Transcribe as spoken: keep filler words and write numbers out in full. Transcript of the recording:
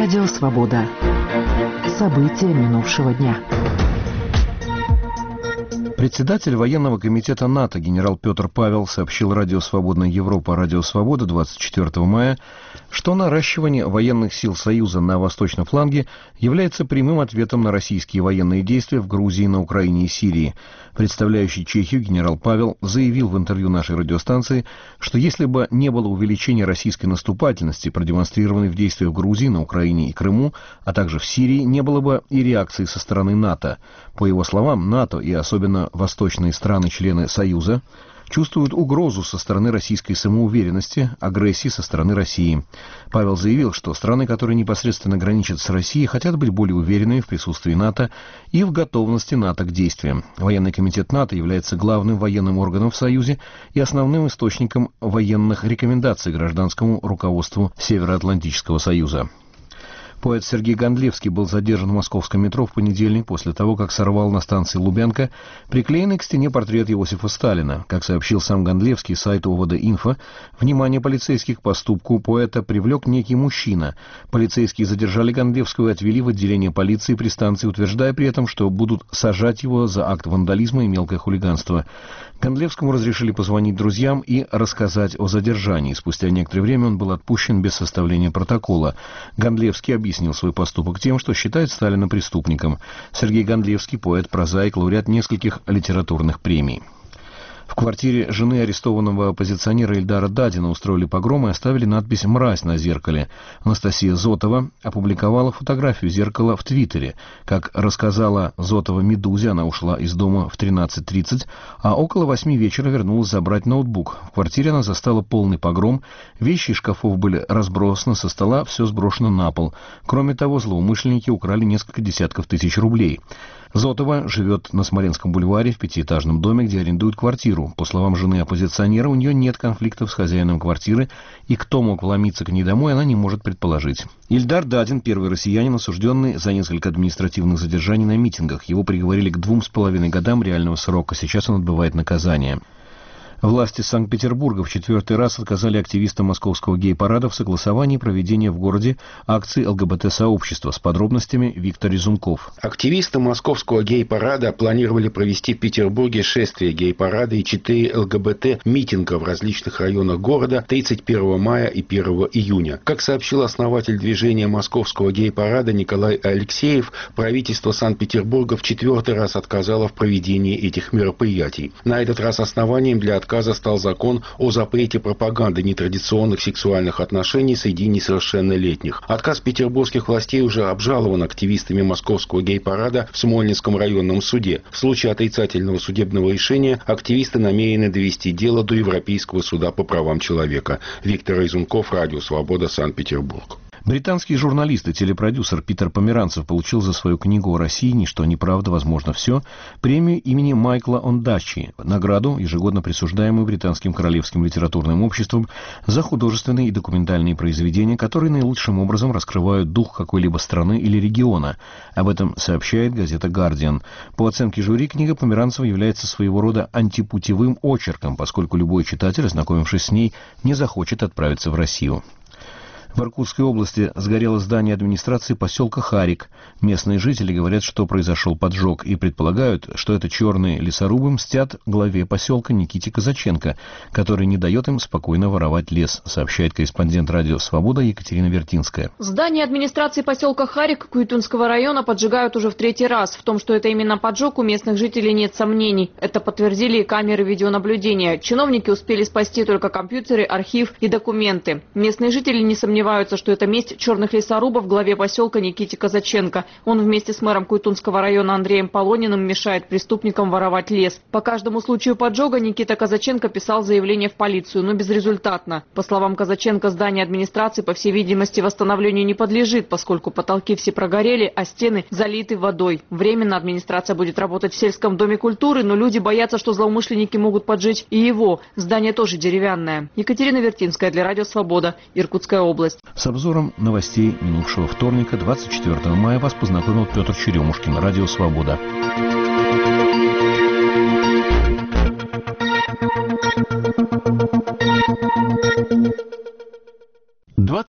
Радио «Свобода». События минувшего дня. Председатель военного комитета НАТО генерал Петр Павел сообщил радио «Свободная Европа», радио «Свобода» двадцать четвёртого мая, что наращивание военных сил Союза на восточном фланге является прямым ответом на российские военные действия в Грузии, на Украине и Сирии. Представляющий Чехию генерал Павел заявил в интервью нашей радиостанции, что если бы не было увеличения российской наступательности, продемонстрированной в действиях в Грузии, на Украине и Крыму, а также в Сирии, не было бы и реакции со стороны НАТО. По его словам, НАТО и особенно восточные страны-члены Союза чувствуют угрозу со стороны российской самоуверенности, агрессии со стороны России. Павел заявил, что страны, которые непосредственно граничат с Россией, хотят быть более уверенными в присутствии НАТО и в готовности НАТО к действиям. Военный комитет НАТО является главным военным органом в Союзе и основным источником военных рекомендаций гражданскому руководству Североатлантического Союза. Поэт Сергей Гондлевский был задержан в московском метро в понедельник после того, как сорвал на станции Лубянка приклеенный к стене портрет Иосифа Сталина. Как сообщил сам Гондлевский сайту ОВД-Инфо, внимание полицейских к поступку поэта привлек некий мужчина. Полицейские задержали Гондлевского и отвели в отделение полиции при станции, утверждая при этом, что будут сажать его за акт вандализма и мелкое хулиганство. Гондлевскому разрешили позвонить друзьям и рассказать о задержании. Спустя некоторое время он был отпущен без составления протокола. Гондлевский объяснил свой поступок тем, что считает Сталина преступником. Сергей Гондлевский – поэт, прозаик, лауреат нескольких литературных премий. В квартире жены арестованного оппозиционера Ильдара Дадина устроили погром и оставили надпись «Мразь» на зеркале. Анастасия Зотова опубликовала фотографию зеркала в Твиттере. Как рассказала Зотова «Медузе», она ушла из дома в тринадцать тридцать, а около восьми вечера вернулась забрать ноутбук. В квартире она застала полный погром, вещи из шкафов были разбросаны, со стола все сброшено на пол. Кроме того, злоумышленники украли несколько десятков тысяч рублей. Зотова живет на Смоленском бульваре в пятиэтажном доме, где арендует квартиру. По словам жены оппозиционера, у нее нет конфликтов с хозяином квартиры, и кто мог вломиться к ней домой, она не может предположить. Ильдар Дадин – первый россиянин, осужденный за несколько административных задержаний на митингах. Его приговорили к двум с половиной годам реального срока. Сейчас он отбывает наказание. Власти Санкт-Петербурга в четвертый раз отказали активистам московского гей-парада в согласовании проведения в городе акции ЛГБТ-сообщества. С подробностями Виктор Резунков. Активисты московского гей-парада планировали провести в Петербурге шествие гей-парада и четыре ЛГБТ-митинга в различных районах города тридцать первого мая и первого июня. Как сообщил основатель движения московского гей-парада Николай Алексеев, правительство Санкт-Петербурга в четвертый раз отказало в проведении этих мероприятий. На этот раз основанием для отказа Отказа стал закон о запрете пропаганды нетрадиционных сексуальных отношений среди несовершеннолетних. Отказ петербургских властей уже обжалован активистами московского гей-парада в Смольнинском районном суде. В случае отрицательного судебного решения активисты намерены довести дело до Европейского суда по правам человека. Виктор Резунков, Радио «Свобода», Санкт-Петербург. Британский журналист и телепродюсер Питер Померанцев получил за свою книгу о России «Ничто неправда, возможно все» премию имени Майкла Ондачи, награду, ежегодно присуждаемую Британским королевским литературным обществом за художественные и документальные произведения, которые наилучшим образом раскрывают дух какой-либо страны или региона. Об этом сообщает газета «Гардиан». По оценке жюри, книга Померанцева является своего рода антипутевым очерком, поскольку любой читатель, ознакомившись с ней, не захочет отправиться в Россию. В Иркутской области сгорело здание администрации поселка Харик. Местные жители говорят, что произошел поджог, и предполагают, что это черные лесорубы мстят главе поселка Никите Казаченко, который не дает им спокойно воровать лес, сообщает корреспондент радио «Свобода» Екатерина Вертинская. Здание администрации поселка Харик Куйтунского района поджигают уже в третий раз. В том, что это именно поджог, у местных жителей нет сомнений. Это подтвердили и камеры видеонаблюдения. Чиновники успели спасти только компьютеры, архив и документы. Местные жители не сомневаются, Сомневаются, что это месть черных лесорубов главе поселка Никите Казаченко. Он вместе с мэром Куйтунского района Андреем Полониным мешает преступникам воровать лес. По каждому случаю поджога Никита Казаченко писал заявление в полицию, но безрезультатно. По словам Казаченко, здание администрации, по всей видимости, восстановлению не подлежит, поскольку потолки все прогорели, а стены залиты водой. Временно администрация будет работать в сельском доме культуры, но люди боятся, что злоумышленники могут поджечь и его. Здание тоже деревянное. Екатерина Вертинская для Радио «Свобода», Иркутская область. С обзором новостей минувшего вторника, двадцать четвёртого мая, вас познакомил Петр Черемушкин, Радио «Свобода».